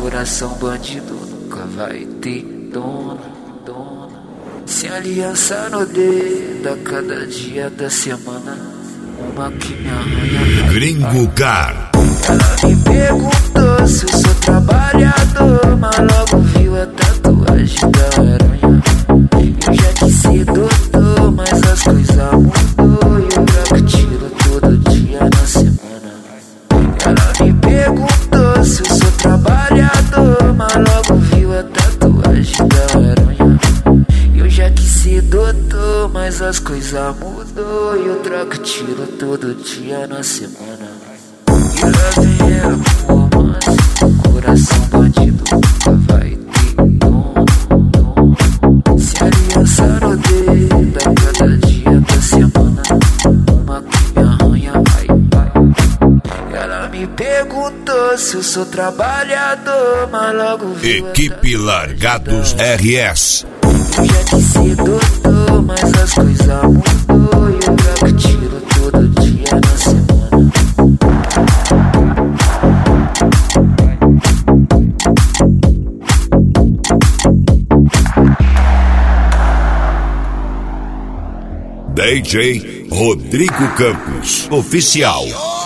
coração bandido nunca vai ter dono. Sem aliança no dedo, a cada dia da semana, uma que me arranha. Gringo Car. Ela me perguntou se eu sou trabalhador, mas logo viu a tatuagem da aranha. Eu já quis ser doutor, mas as coisas mudou e eu troco tiro todo dia na semana. Ela me perguntou se eu sou trabalhador, mas logo viu a tatuagem da aranha. Eu já quis ser doutor, mas as coisas mudou e eu troco tiro todo dia na semana. E lá vem ela com romance, coração bandido nunca vai ter dono. Se aliança no dedo, a cada dia da semana, uma que me arranha, vai. Ela me perguntou se eu sou trabalhador, mas logo viu Equipe Largados RS. eu já quis ser doutor, mas as coisas mudou e eu troco tiro todo dia na semana. DJ Rodrigo Campos, oficial.